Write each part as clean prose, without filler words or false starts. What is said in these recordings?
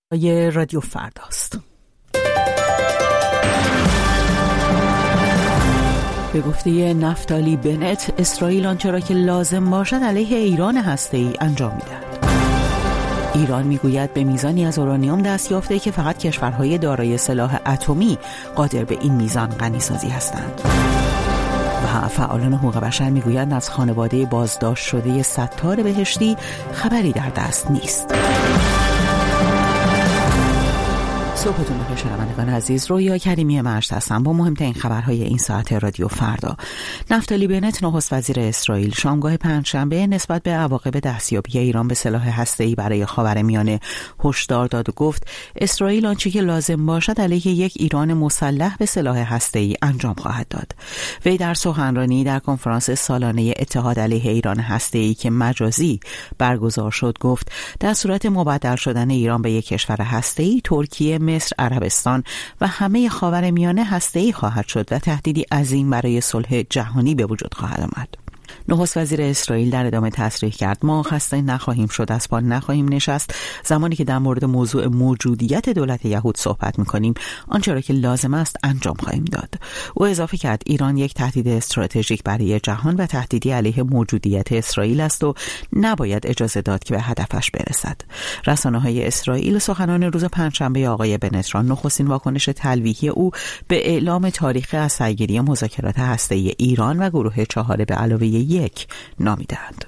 رادیو فرداست. به گفته نفتالی بنت، اسرائیل آنچه را که لازم باشد علیه ایران هسته‌ای انجام می‌دهد. ایران میگوید به میزانی از اورانیوم دست یافته که فقط کشورهای دارای سلاح اتمی قادر به این میزان غنی‌سازی هستند. و فعالان حقوق بشر میگویند از خانواده بازداشت شده ستار بهشتی خبری در دست نیست. صبحتون بخیر شنوندگان عزیز، رویا کریمی مجد هستم با مهمترین خبرهای این ساعت رادیو فردا. نفتالی بنت نخست وزیر اسرائیل شامگاه پنجشنبه نسبت به عواقب دستیابی ایران به سلاح هسته‌ای برای خاورمیانه هشدار داد و گفت اسرائیل آنچه که لازم باشد علیه یک ایران مسلح به سلاح هسته‌ای انجام خواهد داد. وی در سخنرانی در کنفرانس سالانه اتحاد علیه ایران هسته‌ای که مجازی برگزار شد گفت در صورت مبدل شدن ایران به یک کشور هسته‌ای، ترکیه، مصر، عربستان و همه خاورمیانه هسته‌ای خواهد شد و تهدیدی عظیم برای صلح جهانی به وجود خواهد آمد. نخست وزیر اسرائیل در ادامه تصریح کرد ما خسته نخواهیم شد، از پا نخواهیم نشست. زمانی که در مورد موضوع موجودیت دولت یهود صحبت می‌کنیم آنچه را که لازم است انجام خواهیم داد. او اضافه کرد ایران یک تهدید استراتژیک برای جهان و تهدیدی علیه موجودیت اسرائیل است و نباید اجازه داد که به هدفش برسد. رسانه‌های اسرائیل سخنان روز پنجشنبه آقای بنت را نخستین واکنش تلویحی او به اعلام تاریخ از سرگیری مذاکرات هسته‌ای ایران و گروه 4 به علاوه 1 نامیدند.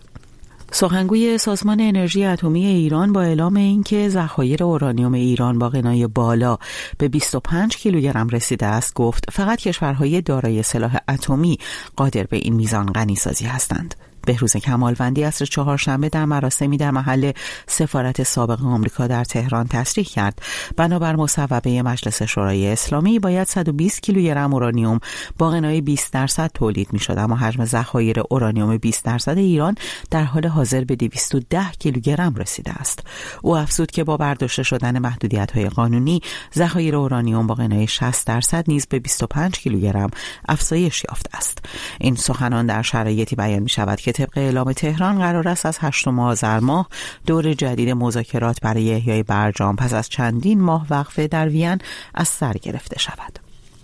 سخنگوی سازمان انرژی اتمی ایران با اعلام اینکه ذخایر اورانیوم ایران با غنای بالا به 25 کیلوگرم رسیده است گفت فقط کشورهای دارای سلاح اتمی قادر به این میزان غنی‌سازی هستند. بهروز کمالوندی عصر چهارشنبه در مراسمی در محل سفارت سابق آمریکا در تهران تصریح کرد بنابر مصوبه مجلس شورای اسلامی باید 120 کیلوگرم اورانیوم با غنای 20% تولید می‌شد، اما حجم ذخایر اورانیوم 20% ایران در حال حاضر به 210 کیلوگرم رسیده است. او افزود که با برداشته شدن محدودیت‌های قانونی ذخایر اورانیوم با غنای 60% نیز به 25 کیلوگرم افزایش یافته است. این سخنان در شرایطی بیان می‌شود که طبق اعلام تهران قرار است از 8 آذر ماه دور جدید مذاکرات برای احیای برجام پس از چندین ماه وقفه در وین از سر گرفته شود.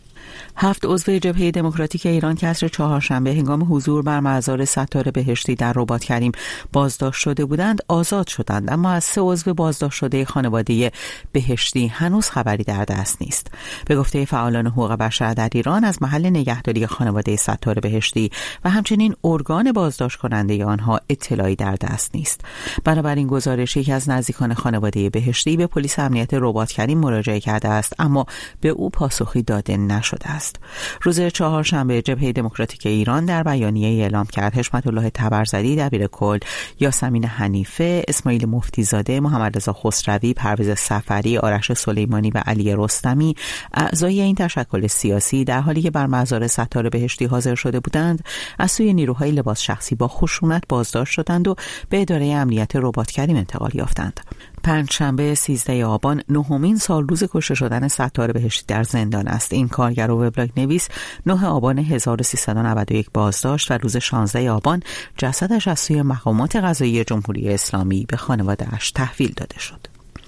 7 عضو جبهه دموکراتیک ایران که عصر چهارشنبه هنگام حضور بر مزار ستار بهشتی در رباط کریم بازداشت شده بودند آزاد شدند، اما از 3 عضو بازداشت شده خانواده بهشتی هنوز خبری در دست نیست. به گفته فعالان حقوق بشر در ایران از محل نگهداری خانواده ستار بهشتی و همچنین ارگان بازداشت کننده آنها اطلاعی در دست نیست. بنابراین گزارش یکی از نزدیکان خانواده بهشتی به پلیس امنیت رباط کریم مراجعه کرده است، اما به او پاسخی داده نشده است. روز چهارشنبه جبهه دموکراتیک ایران در بیانیه اعلام کرد حشمت الله تبرزدی دبیر کل، یاسمین حنیفه، اسماعیل مفتیزاده، محمد رضا خسروی، پرویز صفری، آرش سلیمانی و علی رستمی اعضای این تشکل سیاسی در حالی که بر مزار ستار بهشتی حاضر شده بودند از سوی نیروهای لباس شخصی با خشونت بازداشت شدند و به اداره امنیت رباط کریم انتقال یافتند. پنجشنبه 13 آبان 9مین سال روز کشته شدن ستار بهشتی در زندان است. این کارگر و وبلاگ نویس 9 آبان 1391 بازداشت و روز 16 آبان جسدش از سوی مقامات قضایی جمهوری اسلامی به خانواده‌اش تحویل داده شد.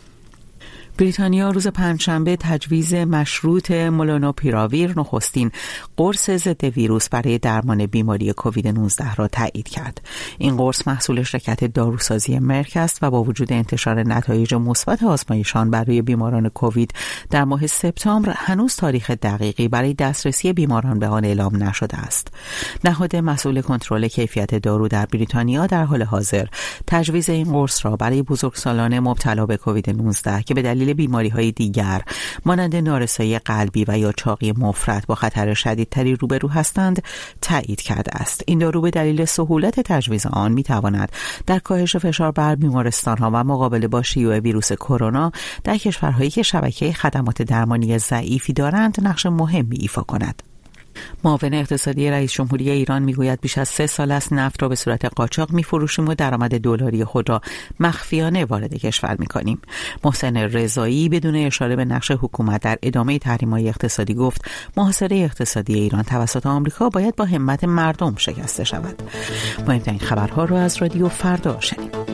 بریتانیا روز پنجشنبه تجویز مشروط مولنوپیراویر نخستین قرص ضد ویروس برای درمان بیماری کووید 19 را تایید کرد. این قرص محصول شرکت داروسازی مرک است و با وجود انتشار نتایج مثبت آزمایشان برای بیماران کووید در ماه سپتامبر هنوز تاریخ دقیقی برای دسترسی بیماران به آن اعلام نشده است. نهاد مسئول کنترل کیفیت دارو در بریتانیا در حال حاضر تجویز این قرص را برای بزرگسالان مبتلا به کووید 19 که به دلیل بیماری‌های دیگر مانند نارسایی قلبی و یا چاقی مفرط با خطر شدیدتری روبرو هستند تایید کرده است. این دارو به دلیل سهولت تجویز آن می‌تواند در کاهش فشار بر بیمارستان‌ها و مقابله با شیوع ویروس کرونا در کشورهایی که شبکه خدمات درمانی ضعیفی دارند نقش مهمی ایفا کند. معاون اقتصادی رئیس جمهوری ایران میگوید بیش از 3 سال است نفت را به صورت قاچاق میفروشیم و درآمد دلاری خود را مخفیانه وارد کشور میکنیم. محسن رضایی بدون اشاره به نقش حکومت در ادامه تحریم‌های اقتصادی گفت محاصره اقتصادی ایران توسط آمریکا باید با همت مردم شکسته شود. مهمترین خبرها را از رادیو فردا شنیدید.